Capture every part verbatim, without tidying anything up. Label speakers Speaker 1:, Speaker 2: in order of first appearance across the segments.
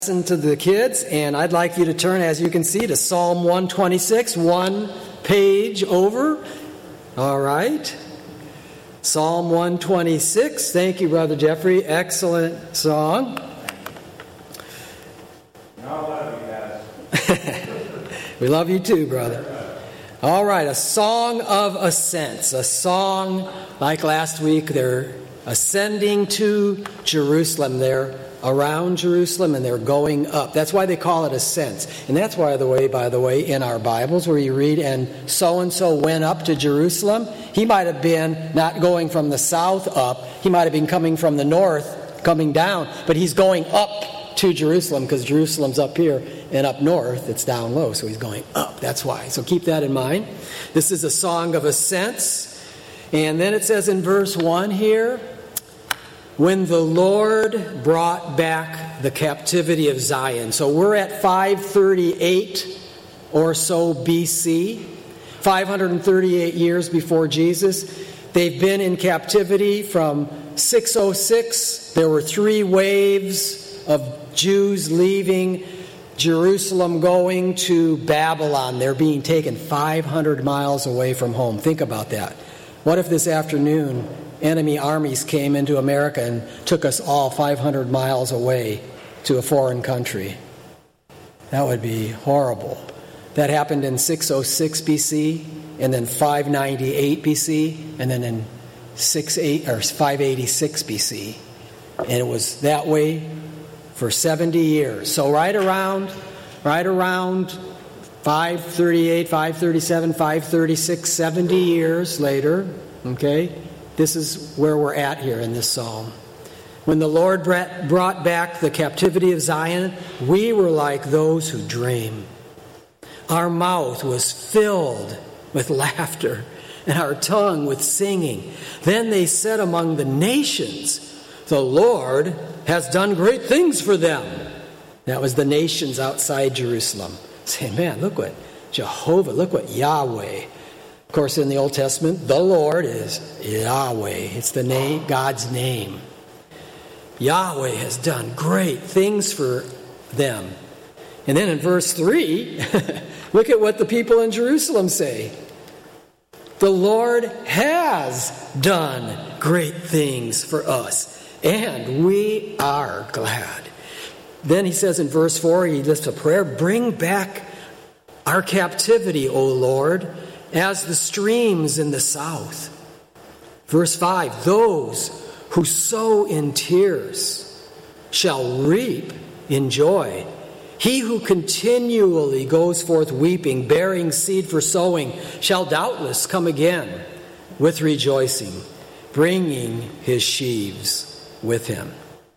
Speaker 1: Listen to the kids, and I'd like you to turn, as you can see, to Psalm one twenty-six, one page over. All right. Psalm one twenty-six. Thank you, Brother Jeffrey. Excellent song.
Speaker 2: I love you guys.
Speaker 1: We love you too, brother. All right, a song of ascents. A song, like last week, they're ascending to Jerusalem. They're around Jerusalem, and they're going up. That's why they call it ascents. And that's why, the way, by the way, in our Bibles, where you read, and so-and-so went up to Jerusalem, he might have been not going from the south up. He might have been coming from the north, coming down. But he's going up to Jerusalem, because Jerusalem's up here, and up north, it's down low. So he's going up. That's why. So keep that in mind. This is a song of ascents. And then it says in verse one here, when the Lord brought back the captivity of Zion. So we're at five thirty-eight or so B C, five hundred thirty-eight years before Jesus. They've been in captivity from six oh six. There were three waves of Jews leaving Jerusalem going to Babylon. They're being taken five hundred miles away from home. Think about that. What if this afternoon enemy armies came into America and took us all five hundred miles away to a foreign country? That would be horrible. That happened in six oh six B C, and then five ninety-eight B C, and then in six eight or five eighty-six B C. And it was that way for seventy years. So right around, right around five thirty-eight, five thirty-seven, five thirty-six, seventy years later, okay? This is where we're at here in this psalm. When the Lord brought back the captivity of Zion, we were like those who dream. Our mouth was filled with laughter, and our tongue with singing. Then they said among the nations, the Lord has done great things for them. That was the nations outside Jerusalem. Saying, man, look what Jehovah, look what Yahweh. Of course, in the Old Testament, the Lord is Yahweh. It's the name, God's name. Yahweh has done great things for them. And then in verse three, look at what the people in Jerusalem say. The Lord has done great things for us, and we are glad. Then he says in verse four, he lifts a prayer, bring back our captivity, O Lord, as the streams in the south. Verse five, those who sow in tears shall reap in joy. He who continually goes forth weeping, bearing seed for sowing, shall doubtless come again with rejoicing, bringing his sheaves with him.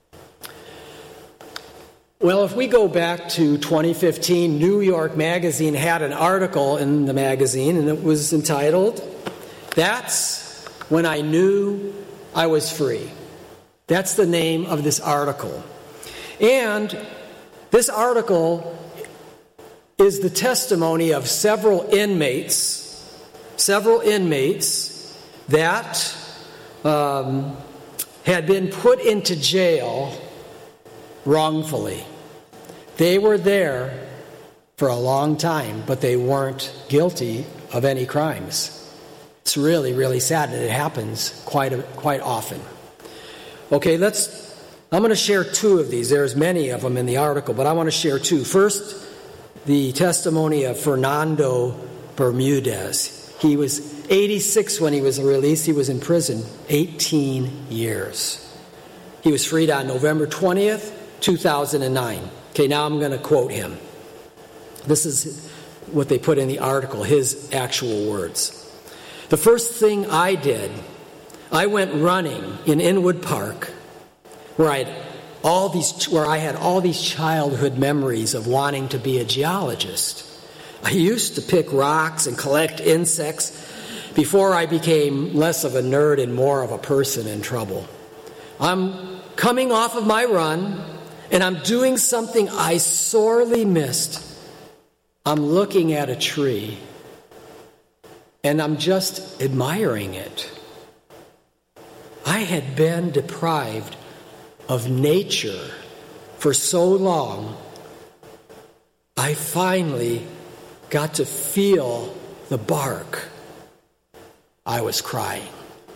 Speaker 1: Well, if we go back to twenty fifteen, New York Magazine had an article in the magazine, and it was entitled, That's When I Knew I Was Free. That's the name of this article. And this article is the testimony of several inmates, several inmates that um, had been put into jail wrongfully. They were there for a long time, but they weren't guilty of any crimes. It's really, really sad, and it happens quite a, quite often. Okay, let's. I'm going to share two of these. There's many of them in the article, but I want to share two. First, the testimony of Fernando Bermudez. He was eighty-six when he was released. He was in prison eighteen years. He was freed on November twentieth, two thousand nine. Okay, now I'm going to quote him. This is what they put in the article, his actual words. The first thing I did, I went running in Inwood Park, where I had all these, where I had all these childhood memories of wanting to be a geologist. I used to pick rocks and collect insects before I became less of a nerd and more of a person in trouble. I'm coming off of my run, and I'm doing something I sorely missed. I'm looking at a tree, and I'm just admiring it. I had been deprived of nature for so long, I finally got to feel the bark, I was crying.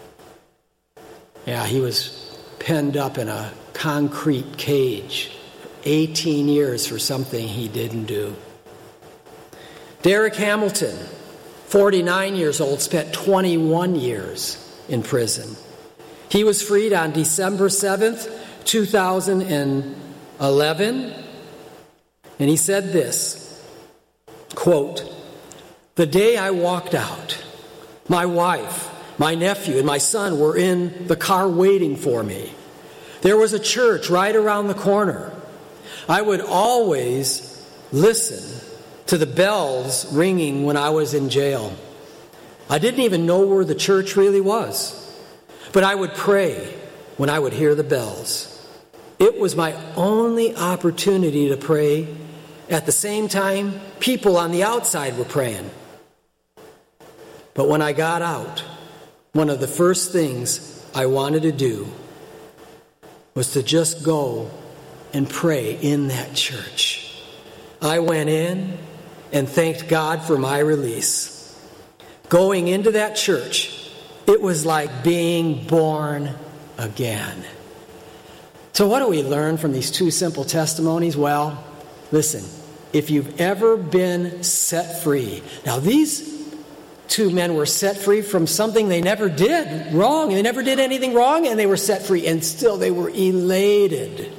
Speaker 1: Yeah, he was penned up in a concrete cage, eighteen years for something he didn't do. Derek Hamilton, forty-nine years old, spent twenty-one years in prison. He was freed on December seventh, two thousand eleven, and he said this, quote, "The day I walked out, my wife, my nephew, and my son were in the car waiting for me. There was a church right around the corner. I would always listen to the bells ringing when I was in jail. I didn't even know where the church really was, but I would pray when I would hear the bells. It was my only opportunity to pray. At the same time, people on the outside were praying. But when I got out, one of the first things I wanted to do was to just go and pray in that church. I went in and thanked God for my release. Going into that church, it was like being born again." So what do we learn from these two simple testimonies? Well, listen, if you've ever been set free. Now, these two men were set free from something they never did wrong. They never did anything wrong, and they were set free, and still they were elated.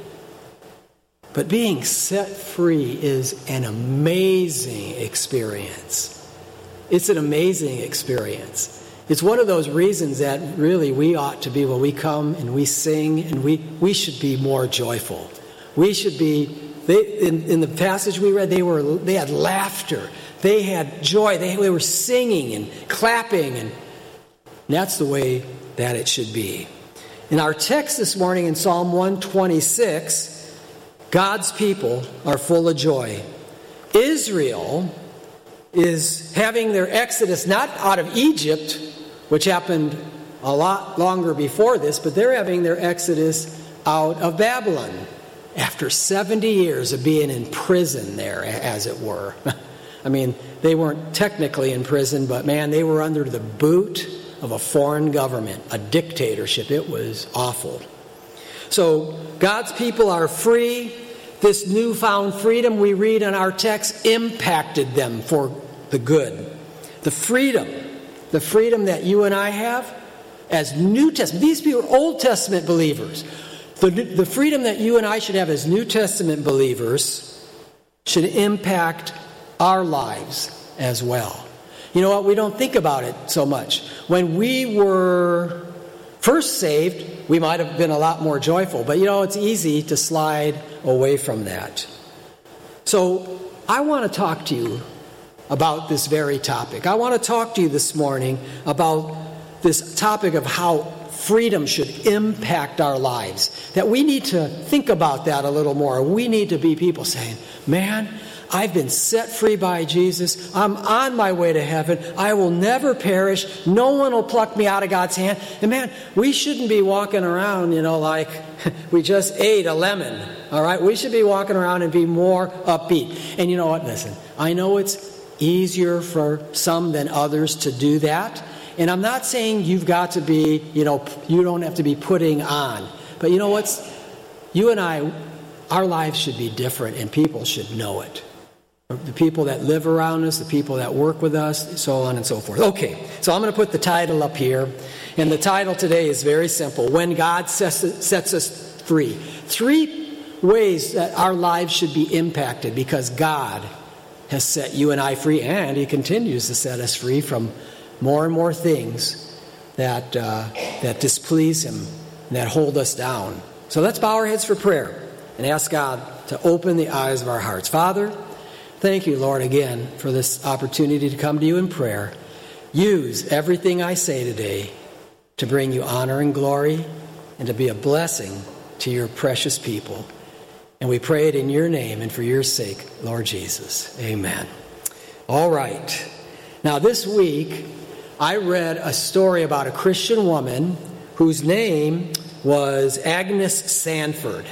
Speaker 1: But being set free is an amazing experience. It's an amazing experience. It's one of those reasons that really we ought to be, when we come and we sing, and we, we should be more joyful. We should be, they, in, in the passage we read, they were they had laughter. They had joy. They, they were singing and clapping, and that's the way that it should be. In our text this morning in Psalm one twenty-six, God's people are full of joy. Israel is having their exodus not out of Egypt, which happened a lot longer before this, but they're having their exodus out of Babylon after seventy years of being in prison there, as it were. I mean, they weren't technically in prison, but man, they were under the boot of a foreign government, a dictatorship. It was awful. So God's people are free. This newfound freedom we read in our text impacted them for the good. The freedom, the freedom that you and I have as New Testament, these people are Old Testament believers. The, the freedom that you and I should have as New Testament believers should impact our lives as well. You know what? We don't think about it so much. When we were first saved, we might have been a lot more joyful. But you know, it's easy to slide away from that. So I want to talk to you about this very topic. I want to talk to you this morning about this topic of how freedom should impact our lives. That we need to think about that a little more. We need to be people saying, man, I've been set free by Jesus. I'm on my way to heaven. I will never perish. No one will pluck me out of God's hand. And man, we shouldn't be walking around, you know, like we just ate a lemon. All right? We should be walking around and be more upbeat. And you know what? Listen, I know it's easier for some than others to do that. And I'm not saying you've got to be, you know, you don't have to be putting on. But you know what's, you and I, our lives should be different, and people should know it. The people that live around us, the people that work with us, so on and so forth. Okay, so I'm going to put the title up here. And the title today is very simple. When God sets, sets us free. Three ways that our lives should be impacted because God has set you and I free, and He continues to set us free from more and more things that, uh, that displease Him, and that hold us down. So let's bow our heads for prayer and ask God to open the eyes of our hearts. Father, thank you, Lord, again for this opportunity to come to you in prayer. Use everything I say today to bring you honor and glory and to be a blessing to your precious people. And we pray it in your name and for your sake, Lord Jesus. Amen. All right. Now, this week, I read a story about a Christian woman whose name was Agnes Sanford.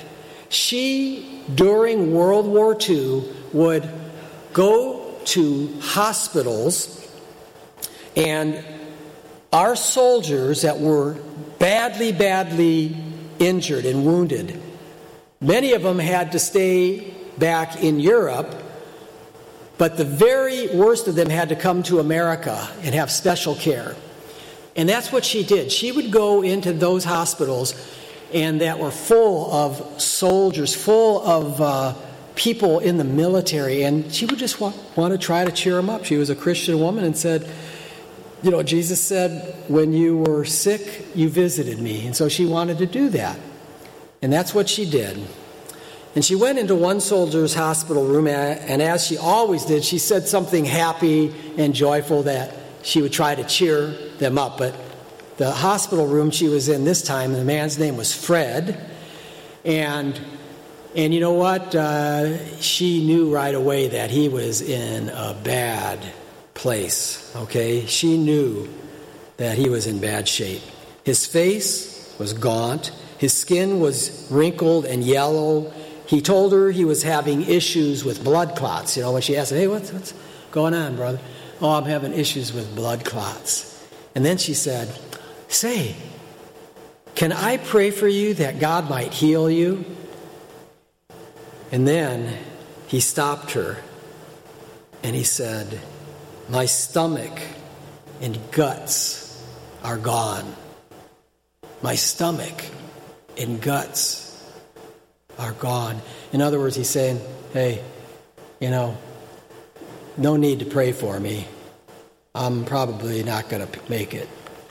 Speaker 1: She, during World War Two, would go to hospitals, and our soldiers that were badly, badly injured and wounded, many of them had to stay back in Europe, but the very worst of them had to come to America and have special care. And that's what she did. She would go into those hospitals and that were full of soldiers, full of uh, people in the military, and she would just want, want to try to cheer them up. She was a Christian woman and said, you know, Jesus said, when you were sick, you visited me. And so she wanted to do that. And that's what she did. And she went into one soldier's hospital room, and as she always did, she said something happy and joyful that she would try to cheer them up. But the hospital room she was in this time, the man's name was Fred. And and you know what? Uh, she knew right away that he was in a bad place, okay? She knew that he was in bad shape. His face was gaunt. His skin was wrinkled and yellow. He told her he was having issues with blood clots. You know, when she asked him, hey, what's, what's going on, brother? Oh, I'm having issues with blood clots. And then she said, say, can I pray for you that God might heal you? And then he stopped her and he said, my stomach and guts are gone. My stomach and guts are gone. In other words, he's saying, hey, you know, no need to pray for me. I'm probably not going to make it.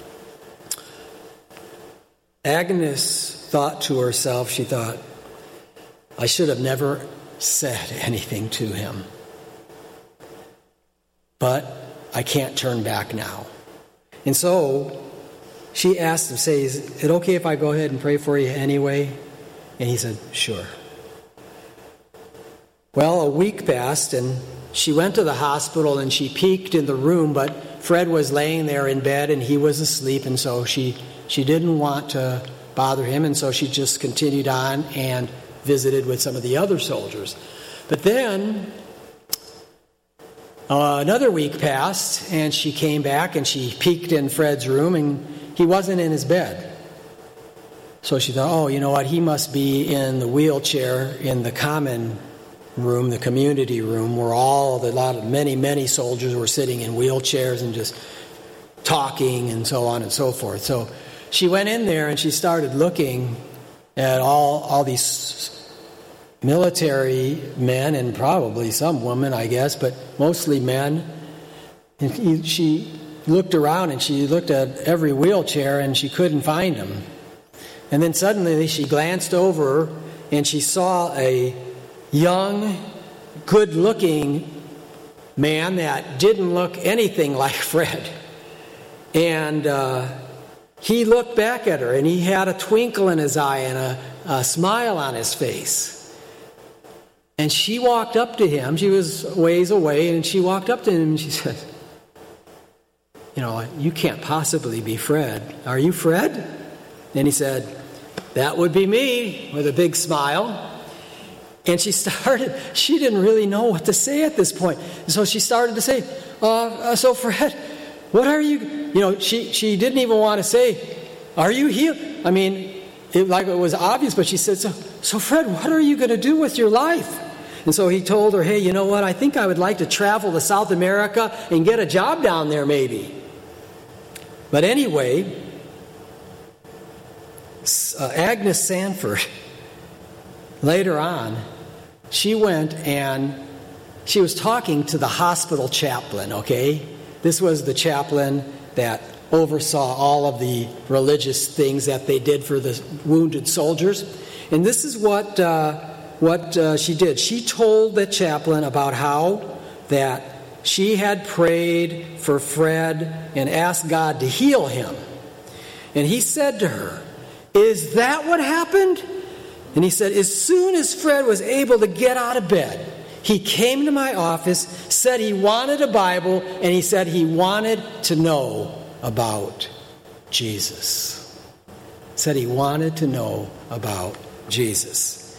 Speaker 1: Agnes thought to herself, she thought, I should have never said anything to him. But I can't turn back now. And so she asked him, say, is it okay if I go ahead and pray for you anyway? And he said, sure. Well, a week passed, and she went to the hospital, and she peeked in the room, but Fred was laying there in bed, and he was asleep, and so she, she didn't want to bother him, and so she just continued on and visited with some of the other soldiers. But then uh, another week passed, and she came back, and she peeked in Fred's room, and he wasn't in his bed. So she thought, oh, you know what, he must be in the wheelchair in the common room, the community room, where all the lot of many, many soldiers were sitting in wheelchairs and just talking and so on and so forth. So she went in there and she started looking at all, all these military men and probably some women, I guess, but mostly men. And he, she looked around and she looked at every wheelchair and she couldn't find him. And then suddenly she glanced over and she saw a young, good-looking man that didn't look anything like Fred. And uh, he looked back at her, and he had a twinkle in his eye and a, a smile on his face. And she walked up to him. She was ways away, and she walked up to him, and she said, you know, you can't possibly be Fred. Are you Fred? And he said, that would be me, with a big smile. And she started, she didn't really know what to say at this point. So she started to say, uh, uh, so Fred, what are you, you know, she, she didn't even want to say, are you healed? I mean, it, like it was obvious, but she said, so, so Fred, what are you going to do with your life? And so he told her, hey, you know what, I think I would like to travel to South America and get a job down there maybe. But anyway, uh, Agnes Sanford, later on, she went and she was talking to the hospital chaplain, okay? This was the chaplain that oversaw all of the religious things that they did for the wounded soldiers. And this is what uh, what uh, she did. She told the chaplain about how that she had prayed for Fred and asked God to heal him. And he said to her, is that what happened? And he said, as soon as Fred was able to get out of bed, he came to my office, said he wanted a Bible, and he said he wanted to know about Jesus. Said he wanted to know about Jesus.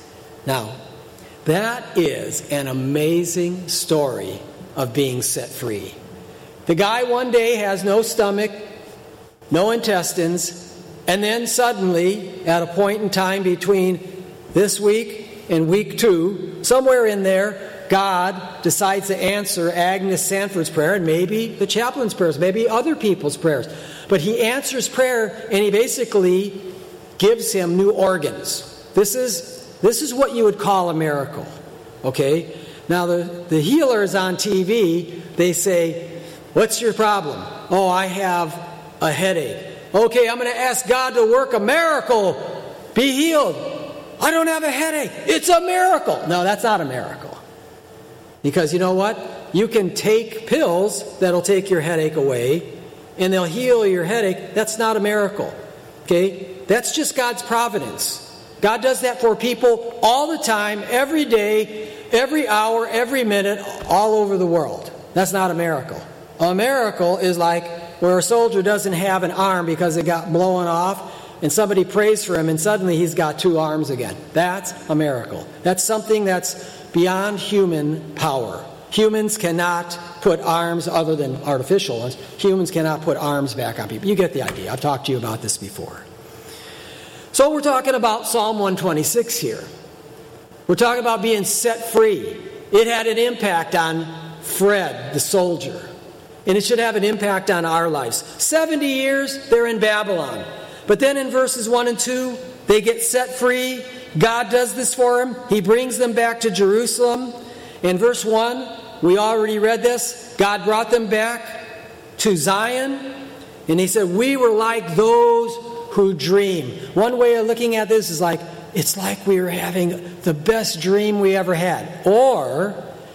Speaker 1: Now, that is an amazing story of being set free. The guy one day has no stomach, no intestines, and then suddenly, at a point in time between this week and week two, somewhere in there, God decides to answer Agnes Sanford's prayer, and maybe the chaplain's prayers, maybe other people's prayers. But he answers prayer, and he basically gives him new organs. This is this is what you would call a miracle. Okay? Now, the, the healers on T V, they say, "What's your problem?" "Oh, I have a headache." "Okay, I'm going to ask God to work a miracle. Be healed." "I don't have a headache." "It's a miracle." No, that's not a miracle. Because you know what? You can take pills that'll take your headache away, and they'll heal your headache. That's not a miracle. Okay? That's just God's providence. God does that for people all the time, every day, every hour, every minute, all over the world. That's not a miracle. A miracle is like where a soldier doesn't have an arm because it got blown off, and somebody prays for him, and suddenly he's got two arms again. That's a miracle. That's something that's beyond human power. Humans cannot put arms, other than artificial ones, humans cannot put arms back on people. You get the idea. I've talked to you about this before. So we're talking about Psalm one twenty-six here. We're talking about being set free. It had an impact on Fred, the soldier. And it should have an impact on our lives. seventy years, they're in Babylon. But then in verses one and two, they get set free. God does this for them. He brings them back to Jerusalem. In verse one, we already read this. God brought them back to Zion. And he said, "We were like those who dream." One way of looking at this is like, it's like we were having the best dream we ever had. Or,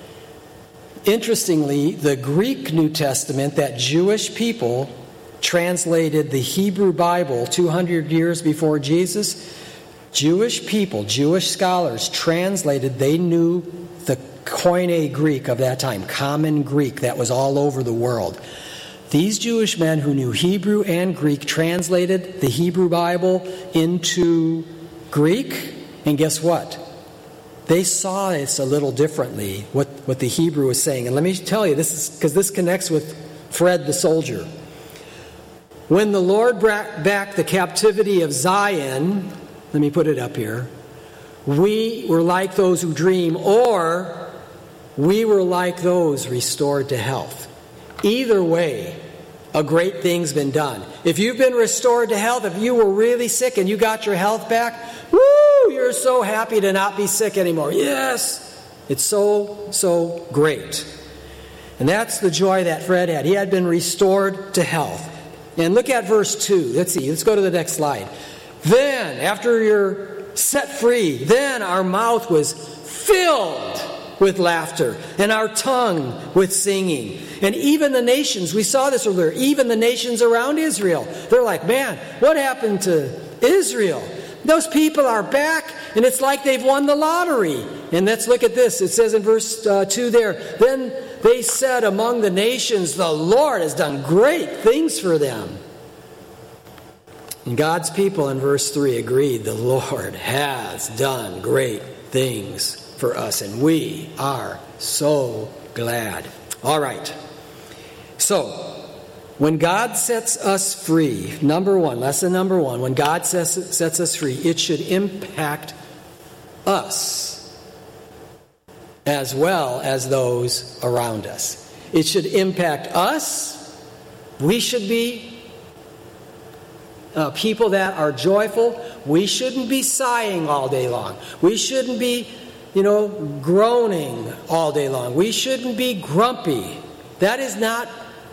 Speaker 1: interestingly, the Greek New Testament, that Jewish people translated the Hebrew Bible two hundred years before Jesus, Jewish people, Jewish scholars translated, they knew the Koine Greek of that time, common Greek that was all over the world. These Jewish men who knew Hebrew and Greek translated the Hebrew Bible into Greek, and guess what? They saw this a little differently, what, what the Hebrew was saying. And let me tell you, this is because this connects with Fred the soldier. When the Lord brought back the captivity of Zion, let me put it up here, we were like those who dream, or we were like those restored to health. Either way, a great thing's been done. If you've been restored to health, if you were really sick and you got your health back, woo, you're so happy to not be sick anymore. Yes, it's so, so great. And that's the joy that Fred had. He had been restored to health. And look at verse two. Let's see. Let's go to the next slide. Then, after you're set free, then our mouth was filled with laughter, and our tongue with singing. And even the nations, we saw this earlier, even the nations around Israel, they're like, man, what happened to Israel? Those people are back, and it's like they've won the lottery. And let's look at this. It says in verse uh, two there, then they said among the nations, the Lord has done great things for them. And God's people in verse three agreed, the Lord has done great things for us, and we are so glad. All right. So, when God sets us free, number one, lesson number one, when God sets, sets us free, it should impact us as well as those around us. It should impact us. We should be uh, people that are joyful. We shouldn't be sighing all day long. We shouldn't be, you know, groaning all day long. We shouldn't be grumpy. That is not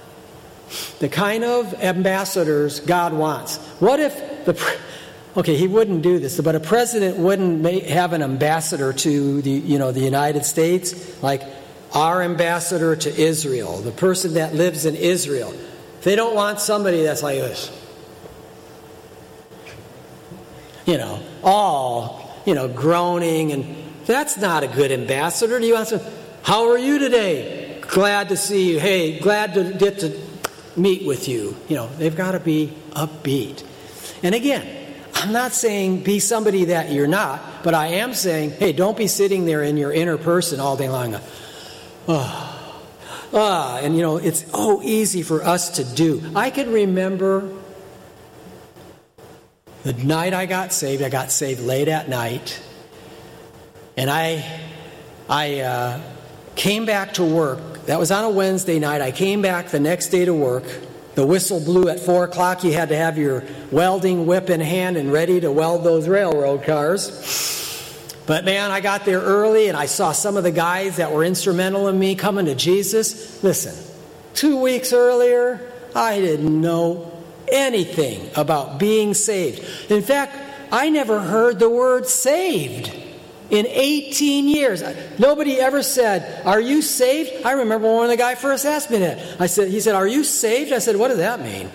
Speaker 1: the kind of ambassadors God wants. What if the... Okay, he wouldn't do this, but a president wouldn't make, have an ambassador to the, you know, the United States, like our ambassador to Israel, the person that lives in Israel. They don't want somebody that's like this. You know, all, you know, groaning, and that's not a good ambassador. Do you want some, how are you today? Glad to see you. Hey, glad to get to meet with you. You know, they've got to be upbeat. And again, I'm not saying be somebody that you're not, but I am saying, hey, don't be sitting there in your inner person all day long. Oh, ah, and you know, it's oh easy for us to do. I can remember the night I got saved. I got saved late at night, and I, I uh, came back to work. That was on a Wednesday night. I came back the next day to work. The whistle blew at four o'clock. You had to have your welding whip in hand and ready to weld those railroad cars. But man, I got there early and I saw some of the guys that were instrumental in me coming to Jesus. Listen, two weeks earlier, I didn't know anything about being saved. In fact, I never heard the word saved in eighteen years. Nobody ever said, are you saved? I remember when the guy first asked me that. I said, he said, are you saved? I said, what does that mean?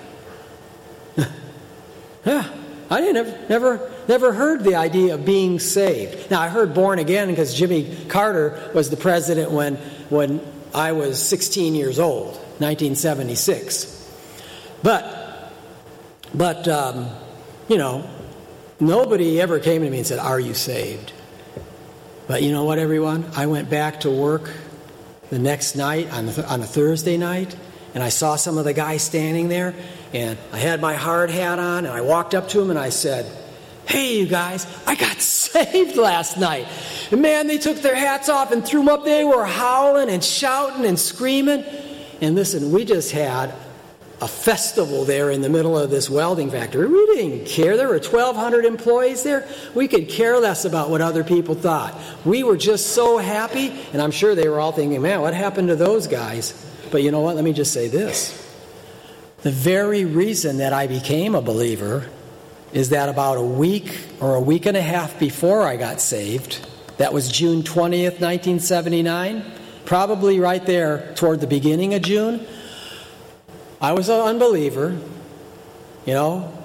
Speaker 1: Yeah, I didn't never, never, never heard the idea of being saved. Now, I heard born again because Jimmy Carter was the president when, when I was sixteen years old, nineteen seventy-six. But, but um, you know, nobody ever came to me and said, are you saved? But you know what, everyone? I went back to work the next night, on, the, on a Thursday night, and I saw some of the guys standing there, and I had my hard hat on, and I walked up to them, and I said, hey, you guys, I got saved last night. And man, they took their hats off and threw them up. They were howling and shouting and screaming. And listen, we just had a festival there in the middle of this welding factory. We didn't care. There were twelve hundred employees there. We could care less about what other people thought. We were just so happy, and I'm sure they were all thinking, man, what happened to those guys? But you know what? Let me just say this. The very reason that I became a believer is that about a week or a week and a half before I got saved, that was June twentieth, nineteen seventy-nine, probably right there toward the beginning of June, I was an unbeliever, you know,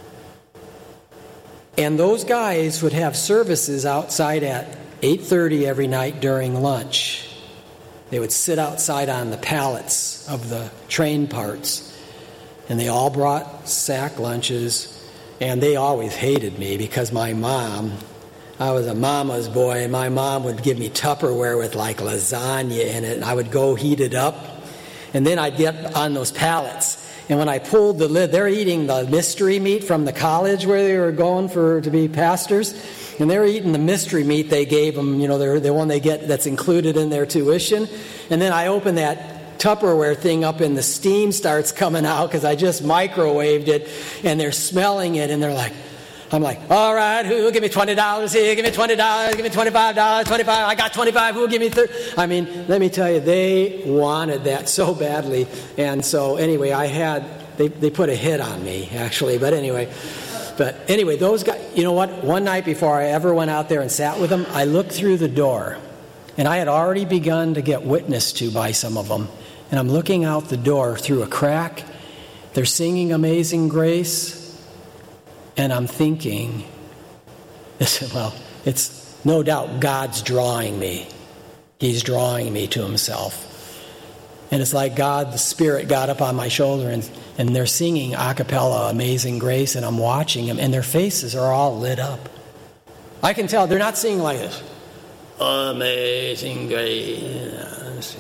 Speaker 1: and those guys would have services outside at eight thirty every night during lunch. They would sit outside on the pallets of the train parts, and they all brought sack lunches, and they always hated me because my mom, I was a mama's boy, and my mom would give me Tupperware with like lasagna in it, and I would go heat it up. And then I'd get on those pallets. And when I pulled the lid, they're eating the mystery meat from the college where they were going for to be pastors. And they're eating the mystery meat they gave them, you know, they're the one they get that's included in their tuition. And then I open that Tupperware thing up and the steam starts coming out because I just microwaved it. And they're smelling it and they're like, I'm like, all right, who will give me twenty dollars here? Give me twenty dollars, give me twenty-five dollars, twenty-five, I got twenty-five, who will give me thirty? I mean, let me tell you, they wanted that so badly. And so anyway, I had, they, they put a hit on me, actually. But anyway, but anyway, those guys, you know what? One night before I ever went out there and sat with them, I looked through the door. And I had already begun to get witnessed to by some of them. And I'm looking out the door through a crack. They're singing Amazing Grace. And I'm thinking, well, it's no doubt God's drawing me. He's drawing me to himself. And it's like God, the Spirit, got up on my shoulder, and, and they're singing a cappella, Amazing Grace, and I'm watching them, and their faces are all lit up. I can tell they're not singing like this. Amazing Grace.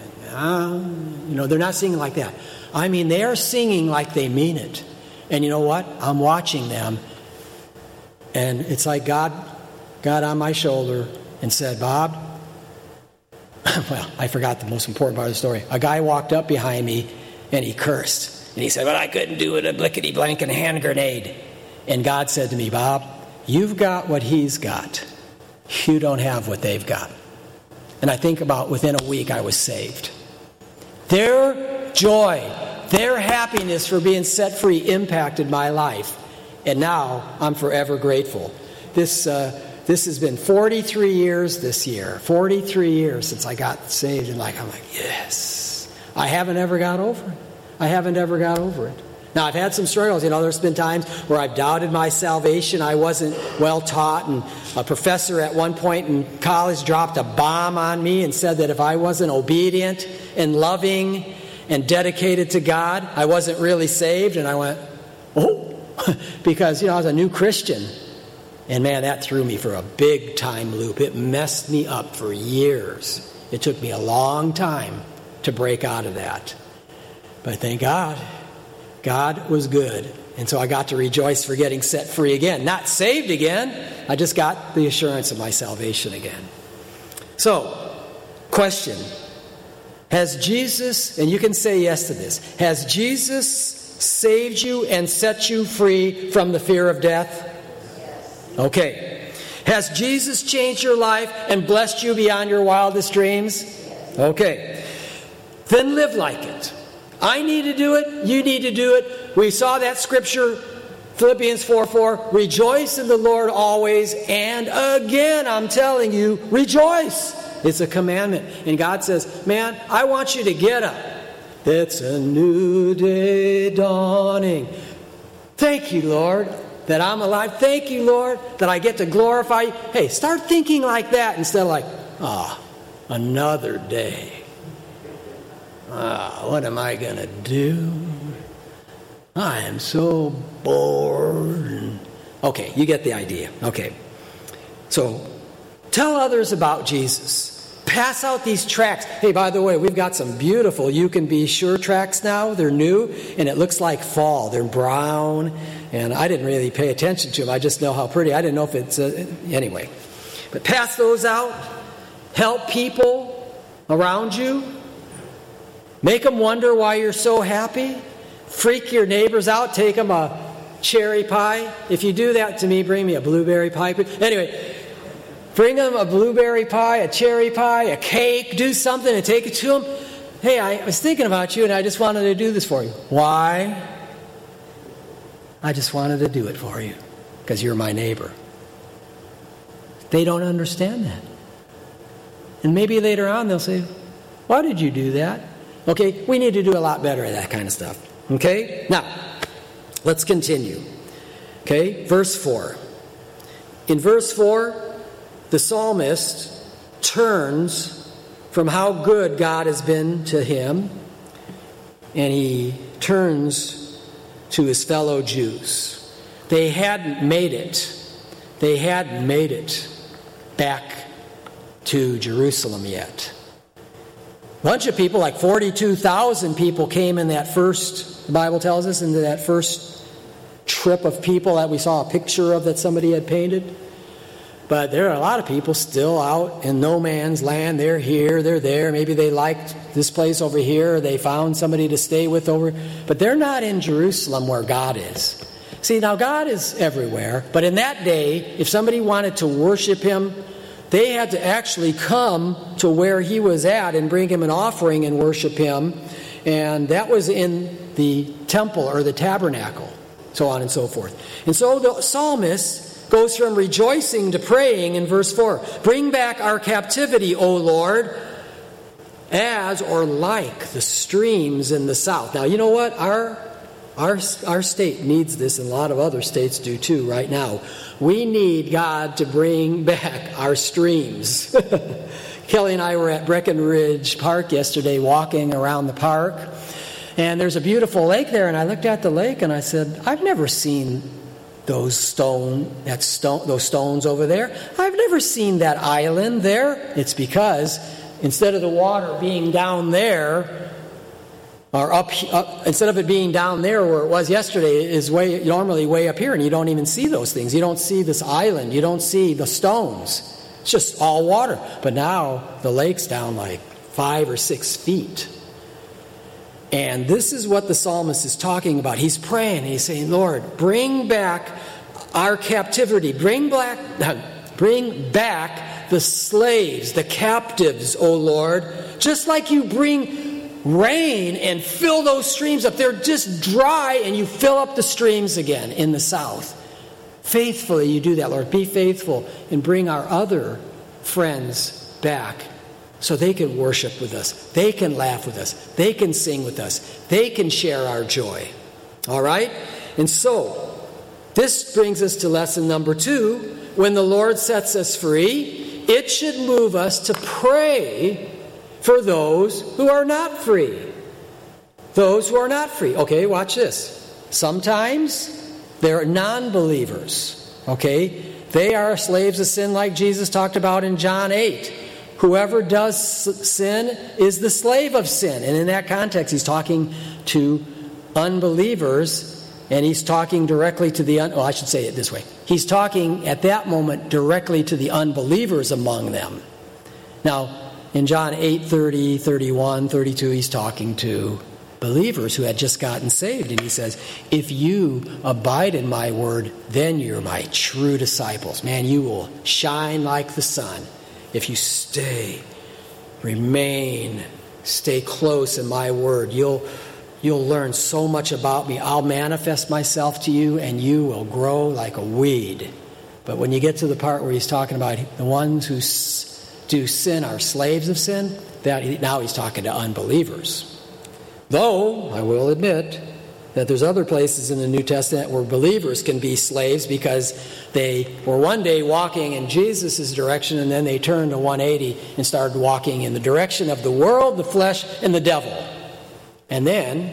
Speaker 1: You know, they're not singing like that. I mean, they are singing like they mean it. And you know what? I'm watching them, and it's like God got on my shoulder and said, Bob, well, I forgot the most important part of the story. A guy walked up behind me, and he cursed. And he said, well, I couldn't do it, a blickety-blank and hand grenade. And God said to me, Bob, you've got what he's got. You don't have what they've got. And I think about within a week I was saved. Their joy, their happiness for being set free impacted my life. And now I'm forever grateful. This uh, this has been forty-three years this year. forty-three years since I got saved. And like I'm like, yes. I haven't ever got over it. I haven't ever got over it. Now, I've had some struggles. You know, there's been times where I've doubted my salvation. I wasn't well taught. And a professor at one point in college dropped a bomb on me and said that if I wasn't obedient and loving and dedicated to God, I wasn't really saved. And I went, oh, because, you know, I was a new Christian. And man, that threw me for a big time loop. It messed me up for years. It took me a long time to break out of that. But thank God, God was good. And so I got to rejoice for getting set free again. Not saved again. I just got the assurance of my salvation again. So, question. Has Jesus, and you can say yes to this, has Jesus saved you and set you free from the fear of death? Yes. Okay. Has Jesus changed your life and blessed you beyond your wildest dreams? Yes. Okay. Then live like it. I need to do it. You need to do it. We saw that scripture, Philippians four four. Rejoice in the Lord always. And again, I'm telling you, rejoice. It's a commandment. And God says, man, I want you to get up. It's a new day dawning. Thank you, Lord, that I'm alive. Thank you, Lord, that I get to glorify you. Hey, start thinking like that instead of like, ah, oh, another day. Ah, what am I going to do? I am so bored. Okay, you get the idea. Okay. So, tell others about Jesus. Pass out these tracts. Hey, by the way, we've got some beautiful You Can Be Sure tracts now. They're new, and it looks like fall. They're brown, and I didn't really pay attention to them. I just know how pretty. I didn't know if it's... Uh, anyway. But pass those out. Help people around you. Make them wonder why you're so happy. Freak your neighbors out. Take them a cherry pie. If you do that to me, bring me a blueberry pie. Anyway, bring them a blueberry pie, a cherry pie, a cake. Do something and take it to them. Hey, I was thinking about you and I just wanted to do this for you. Why? I just wanted to do it for you because you're my neighbor. They don't understand that. And maybe later on they'll say, why did you do that? Okay, we need to do a lot better at that kind of stuff. Okay? Now, let's continue. Okay, verse four. In verse four, the psalmist turns from how good God has been to him, and he turns to his fellow Jews. They hadn't made it. They hadn't made it back to Jerusalem yet. A bunch of people, like forty-two thousand people, came in that first, the Bible tells us, into that first trip of people that we saw a picture of that somebody had painted. But there are a lot of people still out in no man's land. They're here, they're there. Maybe they liked this place over here, or they found somebody to stay with over. But they're not in Jerusalem where God is. See, now God is everywhere. But in that day, if somebody wanted to worship him, they had to actually come to where he was at and bring him an offering and worship him. And that was in the temple or the tabernacle, so on and so forth. And so the psalmist goes from rejoicing to praying in verse four. Bring back our captivity, O Lord, as or like the streams in the south. Now, you know what? Our, our, our state needs this, and a lot of other states do too right now. We need God to bring back our streams. Kelly and I were at Breckenridge Park yesterday walking around the park. And there's a beautiful lake there. And I looked at the lake and I said, I've never seen those stone, that stone, those stones over there. I've never seen that island there. It's because instead of the water being down there, or up, up, instead of it being down there where it was yesterday, it is way normally way up here, and you don't even see those things. You don't see this island. You don't see the stones. It's just all water. But now the lake's down like five or six feet. And this is what the psalmist is talking about. He's praying. He's saying, Lord, bring back our captivity. Bring back, bring back the slaves, the captives, O Lord. Just like you bring rain and fill those streams up. They're just dry and you fill up the streams again in the south. Faithfully you do that, Lord. Be faithful and bring our other friends back so they can worship with us. They can laugh with us. They can sing with us. They can share our joy. All right? And so, this brings us to lesson number two. When the Lord sets us free, it should move us to pray for those who are not free. Those who are not free. Okay, watch this. Sometimes They're non-believers, okay? They are slaves of sin like Jesus talked about in John eight. Whoever does sin is the slave of sin. And in that context, he's talking to unbelievers, and he's talking directly to the, un- well, I should say it this way. He's talking at that moment directly to the unbelievers among them. Now, in John eight, thirty, thirty-one, thirty-two, he's talking to believers who had just gotten saved. And he says, if you abide in my word, then you're my true disciples. Man, you will shine like the sun if you stay, remain, stay close in my word. You'll You'll learn so much about me. I'll manifest myself to you, and you will grow like a weed. But when you get to the part where he's talking about the ones who do sin are slaves of sin, that now he's talking to unbelievers. Though, I will admit, that there's other places in the New Testament where believers can be slaves because they were one day walking in Jesus' direction, and then they turned to one eighty and started walking in the direction of the world, the flesh, and the devil. And then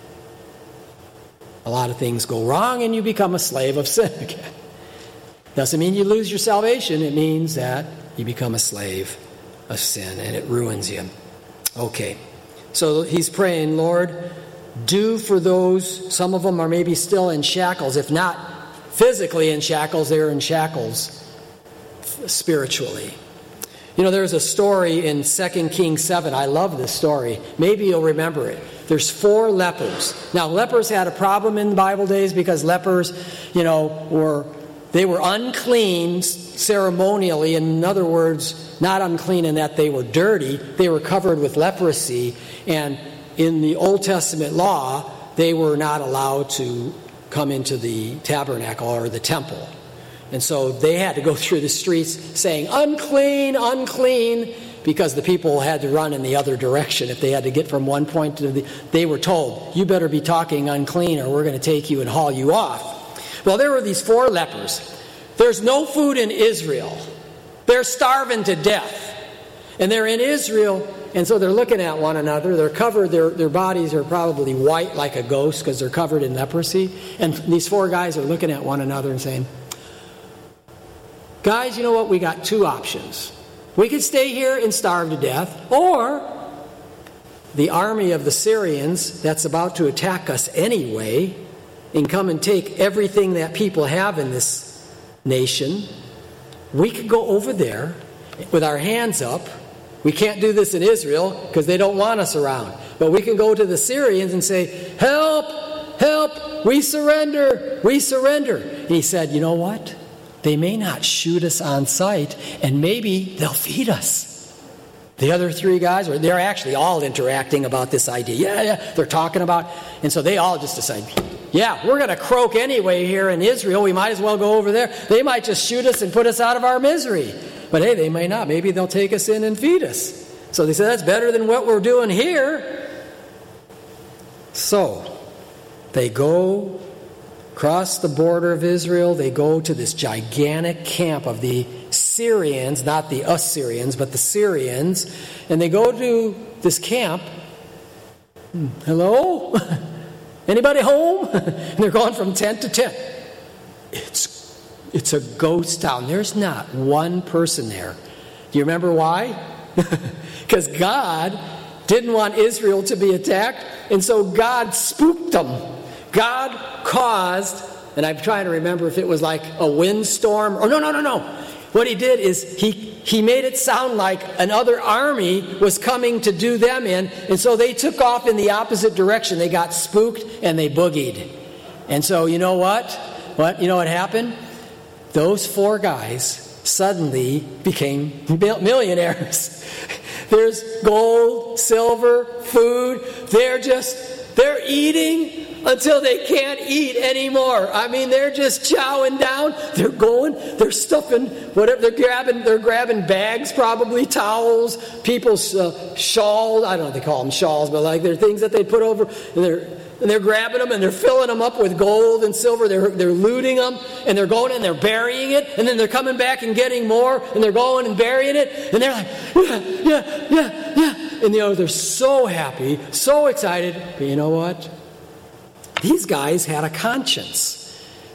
Speaker 1: a lot of things go wrong and you become a slave of sin again. Doesn't mean you lose your salvation. It means that you become a slave of sin and it ruins you. Okay. So he's praying, Lord, do for those, some of them are maybe still in shackles. If not physically in shackles, they're in shackles spiritually. You know, there's a story in Second Kings seven. I love this story. Maybe you'll remember it. There's four lepers. Now, lepers had a problem in the Bible days because lepers, you know, were they were unclean ceremonially. In other words, not unclean in that they were dirty. They were covered with leprosy. And in the Old Testament law, they were not allowed to come into the tabernacle or the temple. And so they had to go through the streets saying, unclean, unclean, because the people had to run in the other direction. If they had to get from one point to the... They were told, you better be talking unclean or we're going to take you and haul you off. Well, there were these four lepers. There's no food in Israel. They're starving to death. And they're in Israel, and so they're looking at one another. They're covered, their, their bodies are probably white like a ghost because they're covered in leprosy. And these four guys are looking at one another and saying, guys, you know what? We got two options. We could stay here and starve to death, or the army of the Syrians that's about to attack us anyway and come and take everything that people have in this nation, we could go over there with our hands up. We can't do this in Israel because they don't want us around. But we can go to the Syrians and say, help, help, we surrender, we surrender. And he said, you know what? They may not shoot us on sight, and maybe they'll feed us. The other three guys, or they're actually all interacting about this idea. Yeah, yeah, they're talking about, and so they all just decide, yeah, we're going to croak anyway here in Israel. We might as well go over there. They might just shoot us and put us out of our misery. But hey, they may not. Maybe they'll take us in and feed us. So they said, that's better than what we're doing here. So they go across the border of Israel. They go to this gigantic camp of the Syrians, not the Assyrians, but the Syrians. And they go to this camp. Hello? Anybody home? And they're going from tent to tent. It's it's a ghost town. There's not one person there. Do you remember why? Because God didn't want Israel to be attacked, and so God spooked them. God caused, and I'm trying to remember if it was like a windstorm, or no, no, no, no. What he did is he, he made it sound like another army was coming to do them in, and so they took off in the opposite direction. They got spooked and they boogied. And so you know what? What? You know what happened? Those four guys suddenly became millionaires. There's gold, silver, food. They're just, they're eating until they can't eat anymore. I mean, they're just chowing down. They're going, they're stuffing whatever, they're grabbing, they're grabbing bags, probably towels, people's uh, shawls. I don't know if they call them shawls, but like they're things that they put over. And they're and they're grabbing them and they're filling them up with gold and silver. They're they're looting them and they're going and they're burying it, and then they're coming back and getting more, and they're going and burying it, and they're like, yeah, yeah, yeah, yeah. And you know, they're so happy, so excited. But you know what? These guys had a conscience.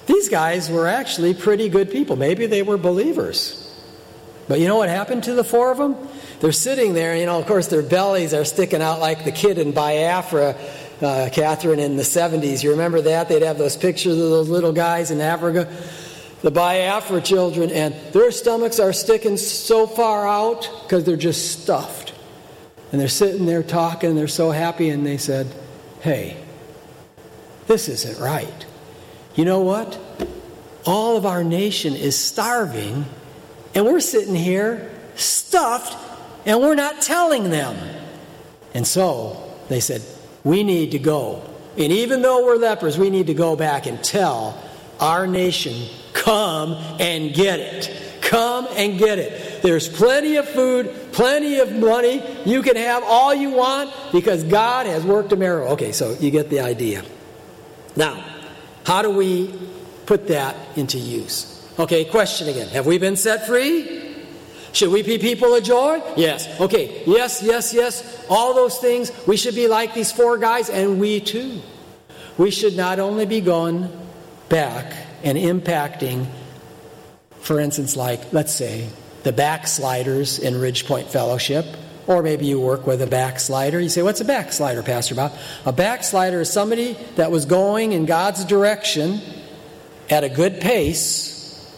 Speaker 1: these guys were actually pretty good people. Maybe they were believers. But you know what happened to the four of them? They're sitting there, you know, of course their bellies are sticking out like the kid in Biafra, uh, Catherine, in the seventies. You remember that? They'd have those pictures of those little guys in Africa, the Biafra children, and their stomachs are sticking so far out because they're just stuffed. And they're sitting there talking, and they're so happy, and they said, hey, this isn't right. You know what? All of our nation is starving, and we're sitting here stuffed, and we're not telling them. And so they said, we need to go. And even though we're lepers, we need to go back and tell our nation, come and get it. Come and get it. There's plenty of food, plenty of money. You can have all you want because God has worked a miracle. Okay, so you get the idea. Now, how do we put that into use? Okay, question again. Have we been set free? Should we be people of joy? Yes. Okay, yes, yes, yes. All those things. We should be like these four guys, and we too. We should not only be going back and impacting, for instance, like, let's say, the backsliders in Ridge Point Fellowship, or maybe you work with a backslider. You say, what's a backslider, Pastor Bob? A backslider is somebody that was going in God's direction at a good pace,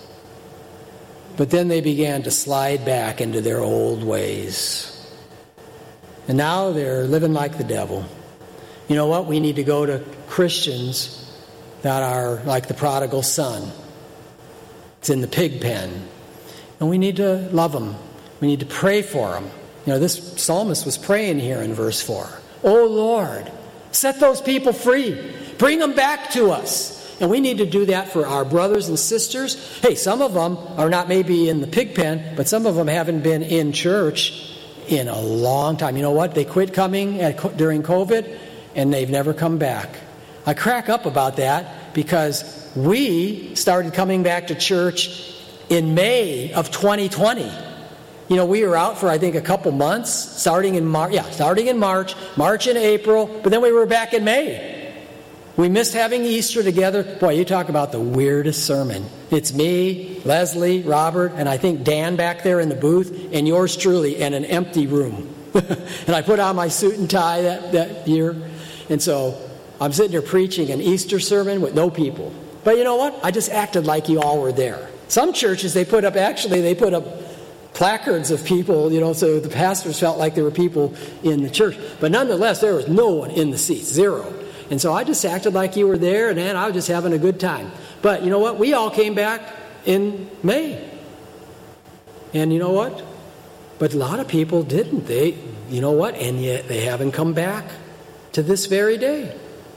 Speaker 1: but then they began to slide back into their old ways. And now they're living like the devil. You know what? We need to go to Christians that are like the prodigal son. It's in the pig pen. And we need to love them. We need to pray for them. You know, this psalmist was praying here in verse four. Oh, Lord, set those people free. Bring them back to us. And we need to do that for our brothers and sisters. Hey, some of them are not maybe in the pig pen, but some of them haven't been in church in a long time. You know what? They quit coming at, during COVID, and they've never come back. I crack up about that because we started coming back to church in May of twenty twenty. You know, we were out for, I think, a couple months, starting in March. Yeah, starting in March, March and April, but then we were back in May. We missed having Easter together. Boy, you talk about the weirdest sermon. It's me, Leslie, Robert, and I think Dan back there in the booth, and yours truly, and an empty room. And I put on my suit and tie that, that year. And so I'm sitting here preaching an Easter sermon with no people. But you know what? I just acted like you all were there. Some churches, they put up, actually, they put up placards of people, you know, so the pastors felt like there were people in the church. But nonetheless, there was no one in the seats, zero. And so I just acted like you were there, and then I was just having a good time. But you know what? We all came back in May. And you know what? But a lot of people didn't. They, you know what? And yet they haven't come back to this very day.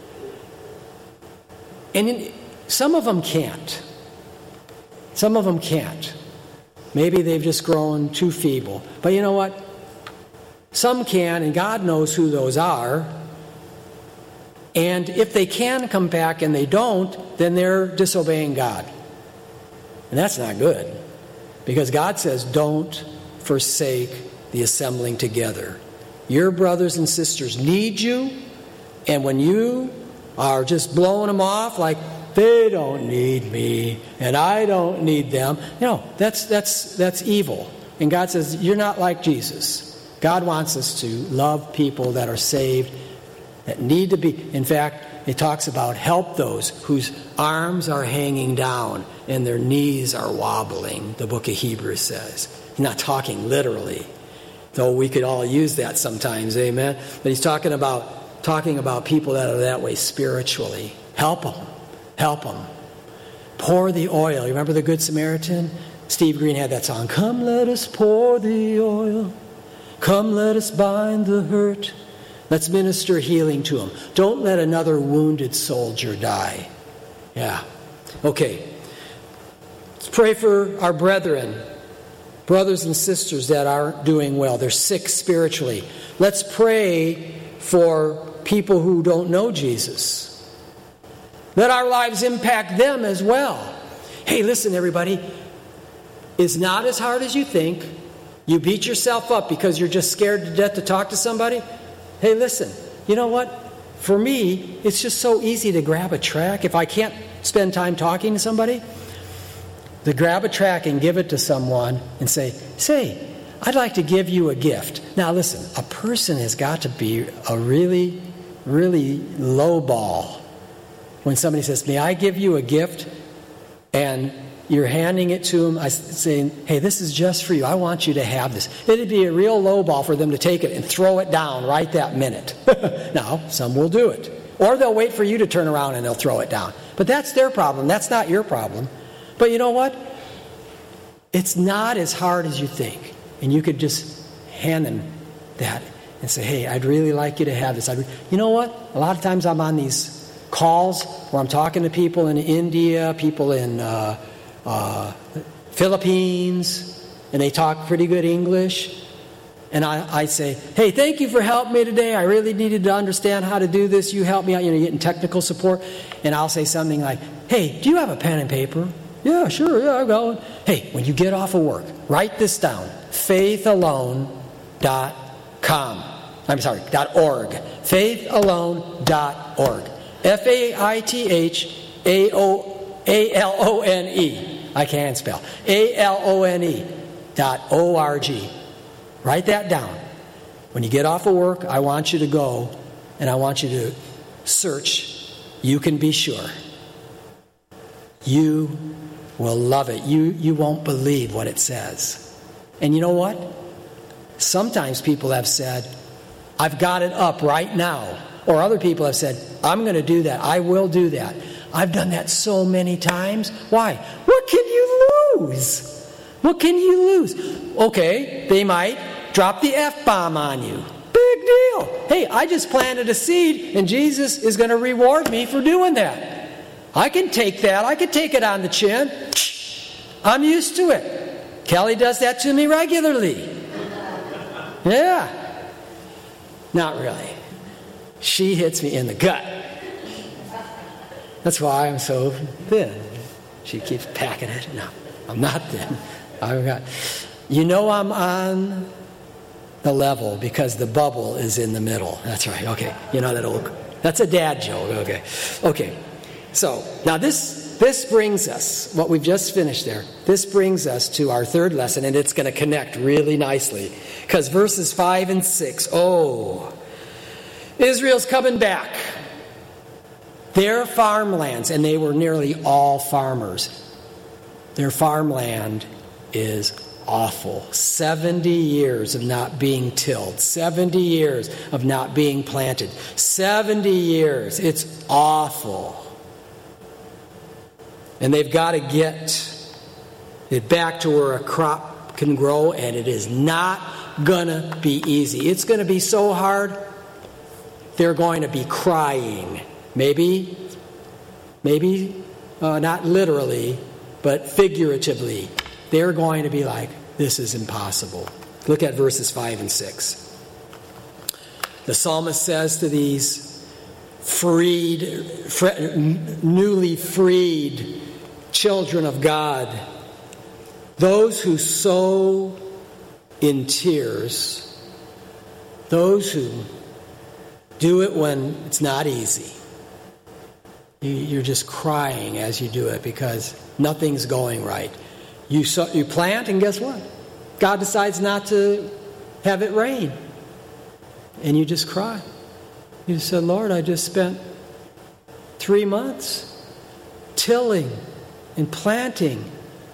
Speaker 1: And in, some of them can't. Some of them can't. Maybe they've just grown too feeble. But you know what? Some can, and God knows who those are. And if they can come back and they don't, then they're disobeying God. And that's not good. Because God says, don't forsake the assembling together. Your brothers and sisters need you. And when you are just blowing them off like, they don't need me and I don't need them, you know, that's, that's, that's evil. And God says, you're not like Jesus. God wants us to love people that are saved, that need to be. In fact, it talks about help those whose arms are hanging down and their knees are wobbling, the book of Hebrews says. He's not talking literally, though we could all use that sometimes, amen? But he's talking about talking about people that are that way spiritually. Help them. Help them. Pour the oil. You remember the Good Samaritan? Steve Green had that song, come let us pour the oil. Come let us bind the hurt. Let's minister healing to them. Don't let another wounded soldier die. Yeah. Okay. Let's pray for our brethren, brothers and sisters that aren't doing well. They're sick spiritually. Let's pray for people who don't know Jesus. Let our lives impact them as well. Hey, listen, everybody. It's not as hard as you think. You beat yourself up because you're just scared to death to talk to somebody. Hey, listen, you know what? For me, it's just so easy to grab a track. If I can't spend time talking to somebody? To grab a tract and give it to someone and say, say, I'd like to give you a gift. Now listen, a person has got to be a really, really low ball when somebody says, may I give you a gift? And you're handing it to them, saying, hey, this is just for you. I want you to have this. It'd be a real low ball for them to take it and throw it down right that minute. Now, some will do it. Or they'll wait for you to turn around and they'll throw it down. But that's their problem. That's not your problem. But you know what? It's not as hard as you think. And you could just hand them that and say, hey, I'd really like you to have this. I'd re-. You know what? A lot of times I'm on these calls where I'm talking to people in India, people in uh, uh, Philippines, and they talk pretty good English. And I, I say, hey, thank you for helping me today. I really needed to understand how to do this. You helped me out, you know, getting technical support. And I'll say something like, hey, do you have a pen and paper? Yeah, sure, yeah, I got one. Hey, when you get off of work, write this down. faith alone dot com. I'm sorry, dot org. faith alone dot org. F A I T H A O A L O N E. I can't spell. A L O N E dot O R G. Write that down. When you get off of work, I want you to go and I want you to search. You can be sure. You will love it. You, you won't believe what it says. And you know what? Sometimes people have said, I've got it up right now. Or other people have said, I'm going to do that. I will do that. I've done that so many times. Why? What can you lose? What can you lose? Okay, they might drop the F-bomb on you. Big deal. Hey, I just planted a seed, and Jesus is going to reward me for doing that. I can take that. I can take it on the chin. I'm used to it. Kelly does that to me regularly. Yeah. Not really. She hits me in the gut. That's why I'm so thin. She keeps packing it. No, I'm not thin. I've got. You know I'm on the level because the bubble is in the middle. That's right. Okay. You know that old. That's a dad joke. Okay. Okay. So now this this brings us, what we've just finished there, this brings us to our third lesson, and it's going to connect really nicely. Because verses five and six, oh, Israel's coming back. Their farmlands, and they were nearly all farmers, their farmland is awful. seventy years of not being tilled. seventy years of not being planted. seventy years. It's awful. And they've got to get it back to where a crop can grow, and it is not going to be easy. It's going to be so hard, they're going to be crying. Maybe, maybe uh, not literally, but figuratively. They're going to be like, this is impossible. Look at verses five and six. The psalmist says to these freed, fre- newly freed children of God, those who sow in tears, those who do it when it's not easy. You're just crying as you do it because nothing's going right. You sow, you plant, and guess what? God decides not to have it rain. And you just cry. You said, Lord, I just spent three months tilling and planting.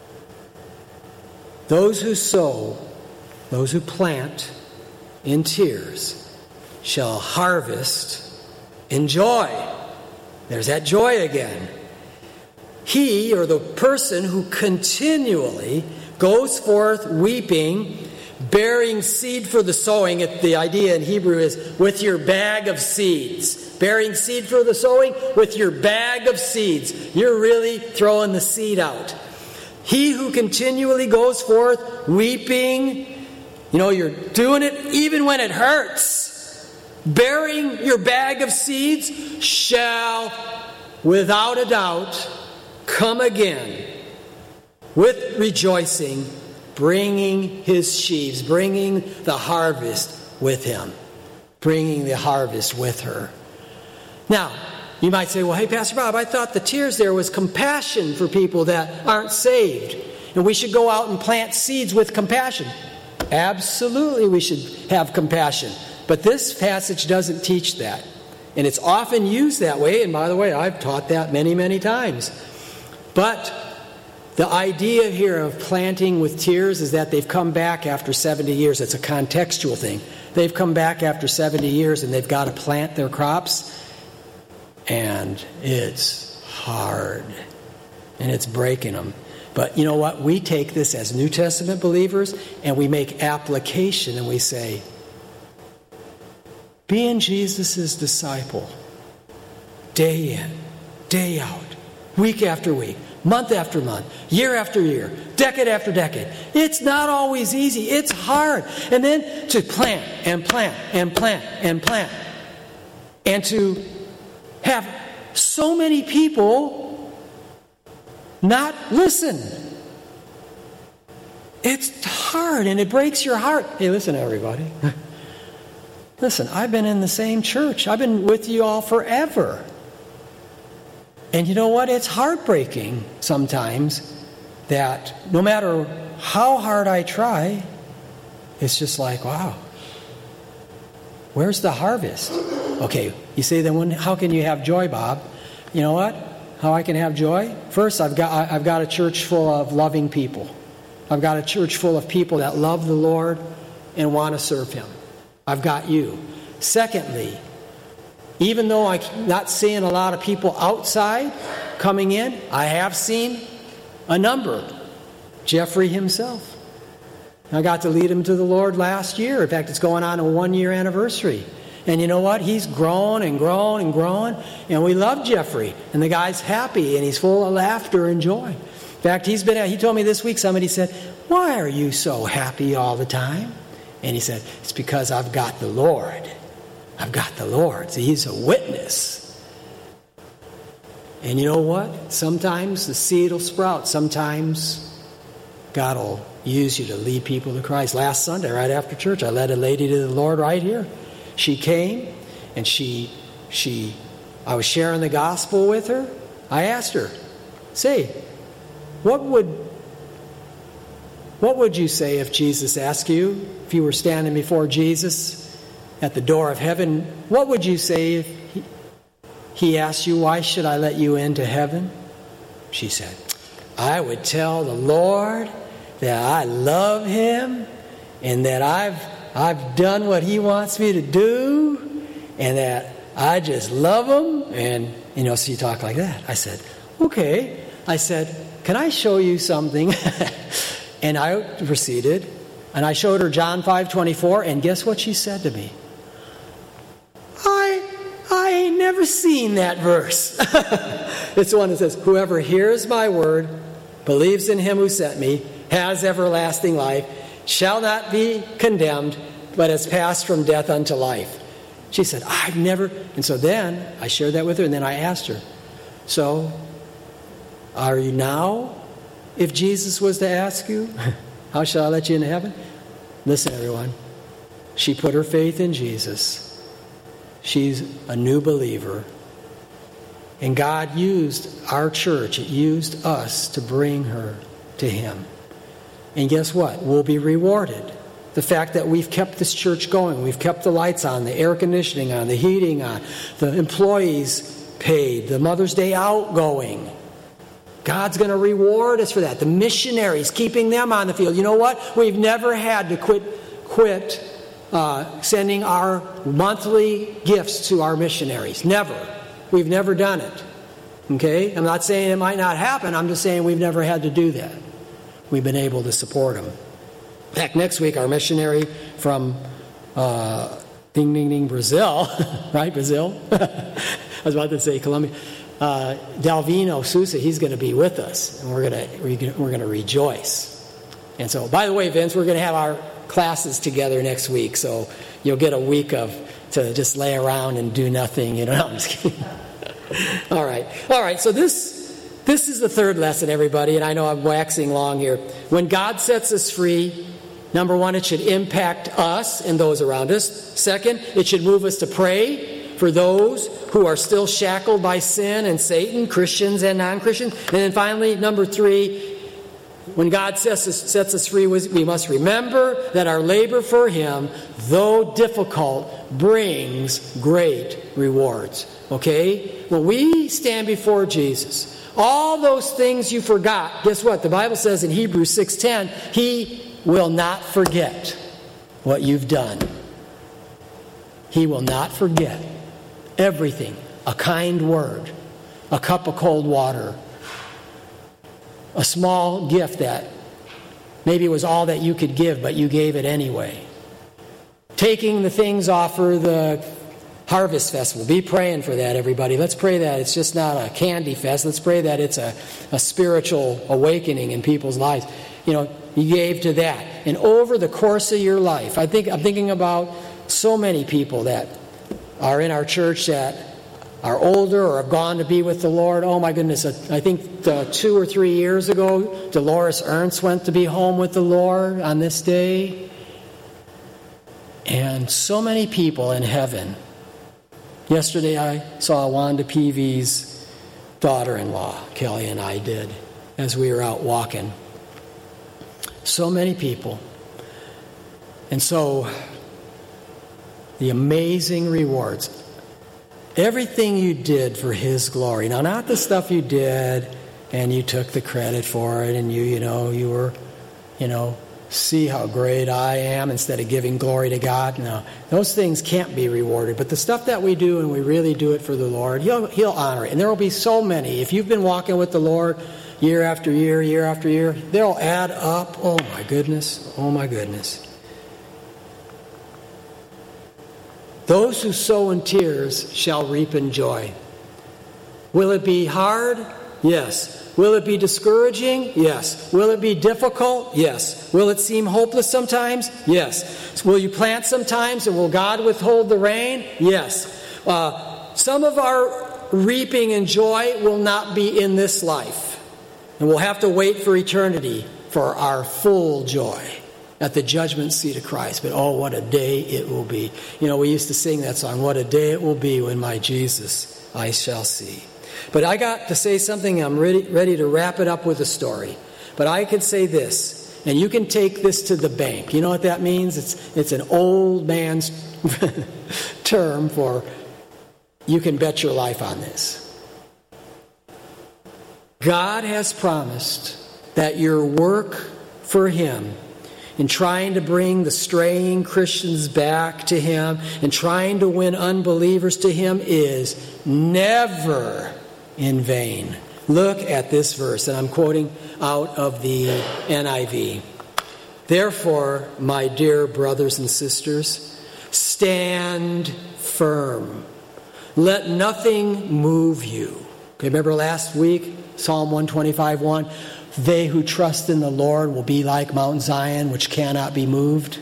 Speaker 1: Those who sow, those who plant in tears, shall harvest in joy. There's that joy again. He, or the person who continually goes forth weeping, bearing seed for the sowing. The idea in Hebrew is with your bag of seeds. Bearing seed for the sowing with your bag of seeds. You're really throwing the seed out. He who continually goes forth weeping, you know, you're doing it even when it hurts. Bearing your bag of seeds shall, without a doubt, come again with rejoicing, bringing his sheaves, bringing the harvest with him, bringing the harvest with her. Now, You might say, well, hey, Pastor Bob, I thought the tears there was compassion for people that aren't saved. And we should go out and plant seeds with compassion. Absolutely, we should have compassion. But this passage doesn't teach that. And it's often used that way. And by the way, I've taught that many, many times. But the idea here of planting with tears is that they've come back after seventy years. It's a contextual thing. They've come back after seventy years and they've got to plant their crops. And it's hard. And it's breaking them. But you know what? We take this as New Testament believers and we make application and we say, being Jesus' disciple, day in, day out, week after week, month after month, year after year, decade after decade. It's not always easy. It's hard. And then to plant and plant and plant and plant. And to have so many people not listen. It's hard and it breaks your heart. Hey, listen, everybody. Listen, I've been in the same church. I've been with you all forever. And you know what? It's heartbreaking sometimes that no matter how hard I try, it's just like, wow, where's the harvest? Okay, you say then when, how can you have joy, Bob? You know what? How I can have joy? First, I've got I've got a church full of loving people. I've got a church full of people that love the Lord and want to serve Him. I've got you. Secondly, even though I'm not seeing a lot of people outside coming in, I have seen a number. Jeffrey himself. I got to lead him to the Lord last year. In fact, it's going on a one-year anniversary. And you know what? He's grown and grown and grown. And we love Jeffrey. And the guy's happy and he's full of laughter and joy. In fact, he's been. He told me this week, somebody said, why are you so happy all the time? And he said, it's because I've got the Lord. I've got the Lord. See, he's a witness. And you know what? Sometimes the seed will sprout. Sometimes God will use you to lead people to Christ. Last Sunday, right after church, I led a lady to the Lord right here. She came and she, she, I was sharing the gospel with her. I asked her, say, what would, what would you say if Jesus asked you, if you were standing before Jesus at the door of heaven, what would you say if he, he asked you, why should I let you into heaven? She said, I would tell the Lord that I love Him and that I've I've done what He wants me to do and that I just love Him. And, you know, so you talk like that. I said, okay. I said, can I show you something? And I proceeded, and I showed her John five twenty-four, and guess what she said to me? I, I ain't never seen that verse. It's the one that says, whoever hears my word, believes in Him who sent me, has everlasting life, shall not be condemned, but has passed from death unto life. She said, I've never... And so then I shared that with her, and then I asked her, so are you now, if Jesus was to ask you, how shall I let you into heaven? Listen, everyone. She put her faith in Jesus. She's a new believer. And God used our church, it used us to bring her to Him. And guess what? We'll be rewarded. The fact that we've kept this church going, we've kept the lights on, the air conditioning on, the heating on, the employees paid, the Mother's Day out going. God's going to reward us for that. The missionaries, keeping them on the field. You know what? We've never had to quit quit uh, sending our monthly gifts to our missionaries. Never. We've never done it. Okay? I'm not saying it might not happen. I'm just saying we've never had to do that. We've been able to support them. In fact, next week, our missionary from uh, ding, ding, ding, Brazil, right, Brazil? I was about to say Colombia. Uh, Dalvino Sousa, he's going to be with us, and we're going to we're going to rejoice. And so, by the way, Vince, we're going to have our classes together next week, so you'll get a week of to just lay around and do nothing. You know, no, I'm just kidding. All right, all right. So this this is the third lesson, everybody, and I know I'm waxing long here. When God sets us free, number one, it should impact us and those around us. Second, it should move us to pray for those who are still shackled by sin and Satan, Christians and non-Christians. And then finally, number three, when God sets us, sets us free, we must remember that our labor for Him, though difficult, brings great rewards. Okay? When we stand before Jesus, all those things you forgot, guess what? The Bible says in Hebrews six ten, He will not forget what you've done. He will not forget everything. A kind word, a cup of cold water, a small gift that maybe was all that you could give, but you gave it anyway. Taking the things off for the Harvest Festival. Be praying for that, everybody. Let's pray that it's just not a candy fest. Let's pray that it's a, a spiritual awakening in people's lives. You know, you gave to that. And over the course of your life, I think I'm thinking about so many people that are in our church that are older or have gone to be with the Lord. Oh my goodness, I think uh, two or three years ago, Dolores Ernst went to be home with the Lord on this day. And so many people in heaven. Yesterday I saw Wanda Peavy's daughter-in-law, Kelly and I did, as we were out walking. So many people. And so, the amazing rewards. Everything you did for His glory. Now, not the stuff you did and you took the credit for it and you, you know, you were, you know, see how great I am instead of giving glory to God. No, those things can't be rewarded. But the stuff that we do and we really do it for the Lord, He'll, He'll honor it. And there will be so many. If you've been walking with the Lord year after year, year after year, they'll add up. Oh my goodness. Oh my goodness. Those who sow in tears shall reap in joy. Will it be hard? Yes. Will it be discouraging? Yes. Will it be difficult? Yes. Will it seem hopeless sometimes? Yes. Will you plant sometimes and will God withhold the rain? Yes. Uh, some of our reaping and joy will not be in this life. And we'll have to wait for eternity for our full joy at the judgment seat of Christ. But oh, what a day it will be. You know, we used to sing that song, what a day it will be when my Jesus I shall see. But I got to say something, I'm ready, ready to wrap it up with a story. But I can say this, and you can take this to the bank. You know what that means? It's, it's an old man's term for you can bet your life on this. God has promised that your work for Him in trying to bring the straying Christians back to Him and trying to win unbelievers to Him is never in vain. Look at this verse, and I'm quoting out of the N I V. Therefore, my dear brothers and sisters, stand firm. Let nothing move you. Okay, remember last week, Psalm one twenty-five one, they who trust in the Lord will be like Mount Zion, which cannot be moved.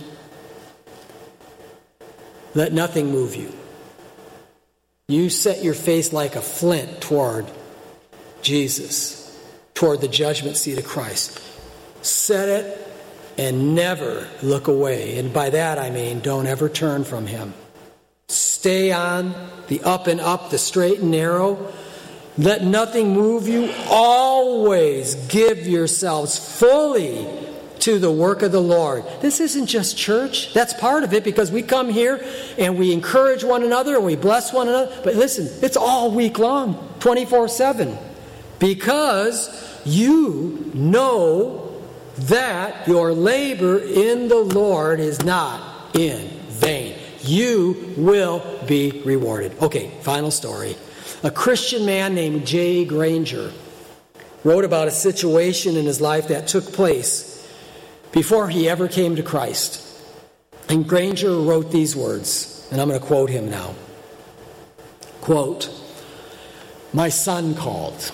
Speaker 1: Let nothing move you. You set your face like a flint toward Jesus, toward the judgment seat of Christ. Set it and never look away. And by that I mean don't ever turn from Him. Stay on the up and up, the straight and narrow. Let nothing move you. Always give yourselves fully to the work of the Lord. This isn't just church. That's part of it because we come here and we encourage one another and we bless one another. But listen, it's all week long, twenty-four seven. Because you know that your labor in the Lord is not in vain. You will be rewarded. Okay, final story. A Christian man named Jay Granger wrote about a situation in his life that took place before he ever came to Christ. And Granger wrote these words, and I'm going to quote him now. Quote, my son called.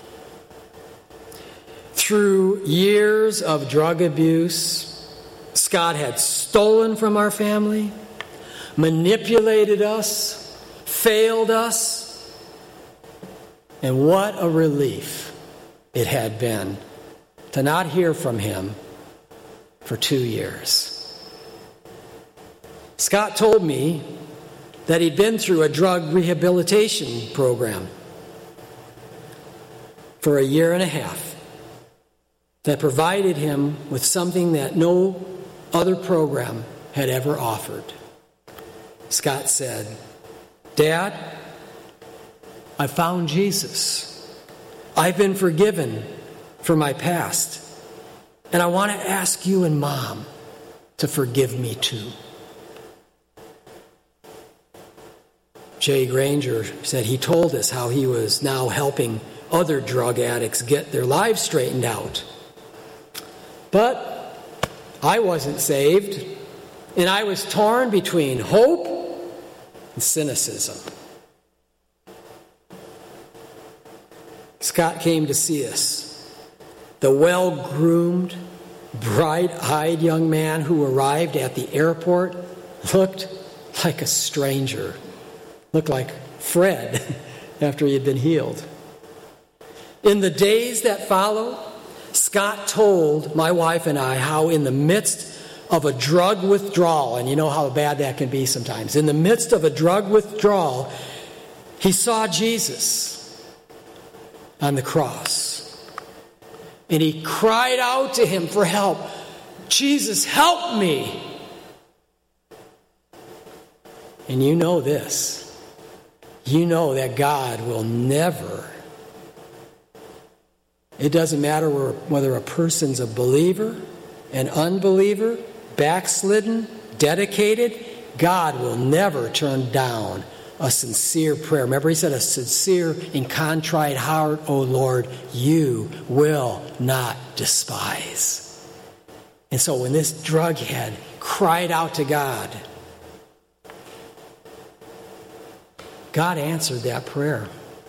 Speaker 1: Through years of drug abuse, Scott had stolen from our family, manipulated us, failed us, and what a relief it had been to not hear from him for two years. Scott told me that he'd been through a drug rehabilitation program for a year and a half that provided him with something that no other program had ever offered. Scott said, "Dad, I found Jesus. I've been forgiven for my past. And I want to ask you and Mom to forgive me too." Jay Granger said he told us how he was now helping other drug addicts get their lives straightened out. But I wasn't saved, and I was torn between hope and cynicism. Scott came to see us, the well-groomed, bright-eyed young man who arrived at the airport looked like a stranger, looked like Fred after he had been healed. In the days that followed, Scott told my wife and I how in the midst of a drug withdrawal, and you know how bad that can be sometimes, in the midst of a drug withdrawal, he saw Jesus on the cross. And he cried out to him for help. "Jesus, help me." And you know this. You know that God will never, it doesn't matter whether a person's a believer, an unbeliever, backslidden, dedicated, God will never turn down a sincere prayer. Remember, he said, "A sincere and contrite heart, O Lord, you will not despise." And so when this drughead cried out to God, God answered that prayer.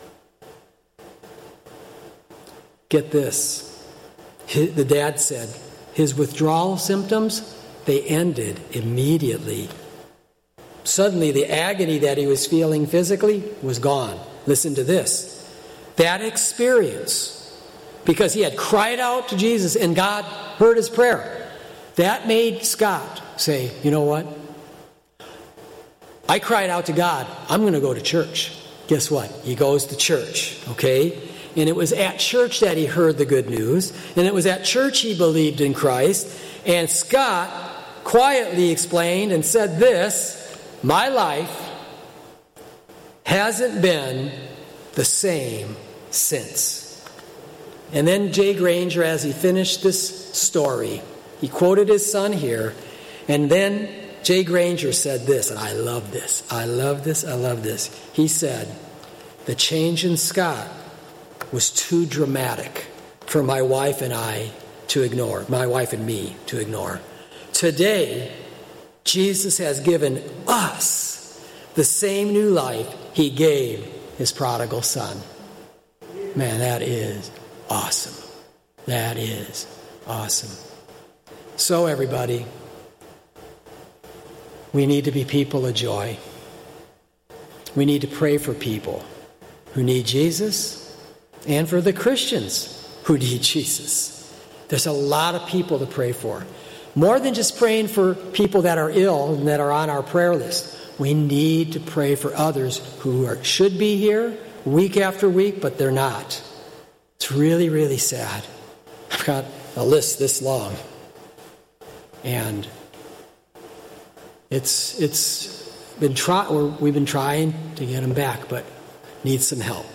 Speaker 1: Get this. The dad said his withdrawal symptoms, they ended immediately. Suddenly, the agony that he was feeling physically was gone. Listen to this. That experience, because he had cried out to Jesus and God heard his prayer, that made Scott say, "You know what? I cried out to God. I'm going to go to church." Guess what? He goes to church, okay? And it was at church that he heard the good news. And it was at church he believed in Christ. And Scott quietly explained and said this, "My life hasn't been the same since." And then Jay Granger, as he finished this story, he quoted his son here. And then Jay Granger said this, and I love this. I love this. I love this. He said, "The change in Scott was too dramatic for my wife and I to ignore, my wife and me to ignore. Today, Jesus has given us the same new life he gave his prodigal son." Man, that is awesome. That is awesome. So, everybody, we need to be people of joy. We need to pray for people who need Jesus and for the Christians who need Jesus. There's a lot of people to pray for. More than just praying for people that are ill and that are on our prayer list. We need to pray for others who are, should be here week after week, but they're not. It's really, really sad. I've got a list this long. And it's it's been try, or we've been trying to get them back, but need some help.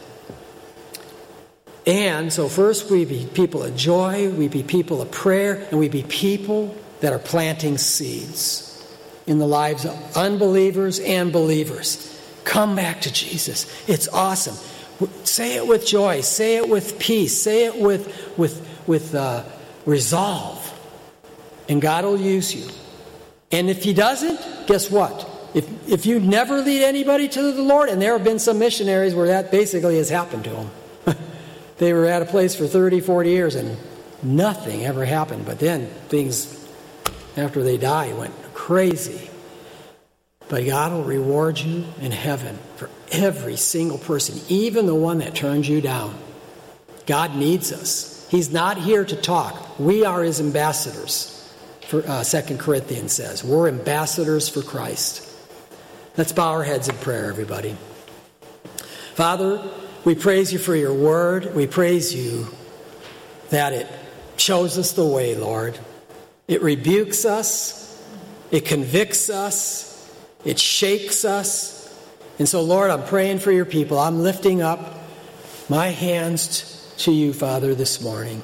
Speaker 1: And so first we be people of joy, we be people of prayer, and we be people that are planting seeds in the lives of unbelievers and believers. Come back to Jesus. It's awesome. Say it with joy. Say it with peace. Say it with with with uh, resolve. And God will use you. And if he doesn't, guess what? If if you never lead anybody to the Lord, and there have been some missionaries where that basically has happened to them. They were at a place for thirty, forty years and nothing ever happened. But then things, after they die, went crazy. But God will reward you in heaven for every single person, even the one that turns you down. God needs us. He's not here to talk. We are his ambassadors, for uh, Second Corinthians says. We're ambassadors for Christ. Let's bow our heads in prayer, everybody. Father, we praise you for your word. We praise you that it shows us the way, Lord. It rebukes us. It convicts us. It shakes us. And so, Lord, I'm praying for your people. I'm lifting up my hands to you, Father, this morning.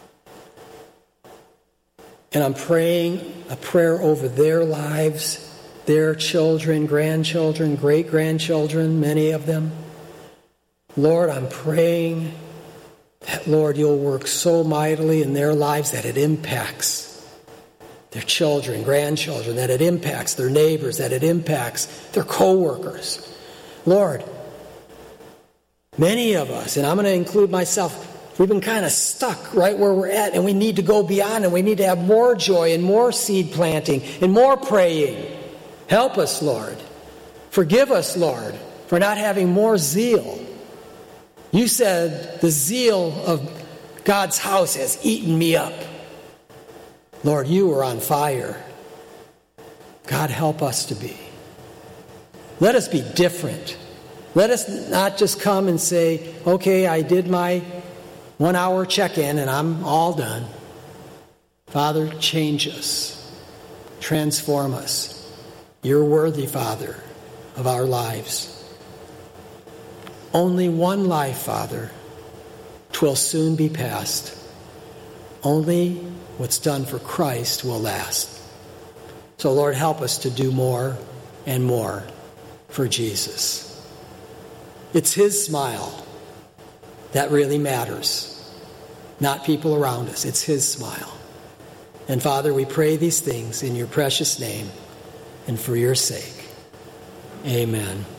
Speaker 1: And I'm praying a prayer over their lives, their children, grandchildren, great-grandchildren, many of them. Lord, I'm praying that, Lord, you'll work so mightily in their lives that it impacts their children, grandchildren, that it impacts their neighbors, that it impacts their co-workers. Lord, many of us, and I'm going to include myself, we've been kind of stuck right where we're at, and we need to go beyond, and we need to have more joy and more seed planting and more praying. Help us, Lord. Forgive us, Lord, for not having more zeal. You said the zeal of God's house has eaten me up. Lord, you are on fire. God, help us to be. Let us be different. Let us not just come and say, okay, I did my one hour check-in and I'm all done. Father, change us. Transform us. You're worthy, Father, of our lives. Only one life, Father. 'Twill soon be past. Only what's done for Christ will last. So, Lord, help us to do more and more for Jesus. It's his smile that really matters, not people around us. It's his smile. And, Father, we pray these things in your precious name and for your sake. Amen.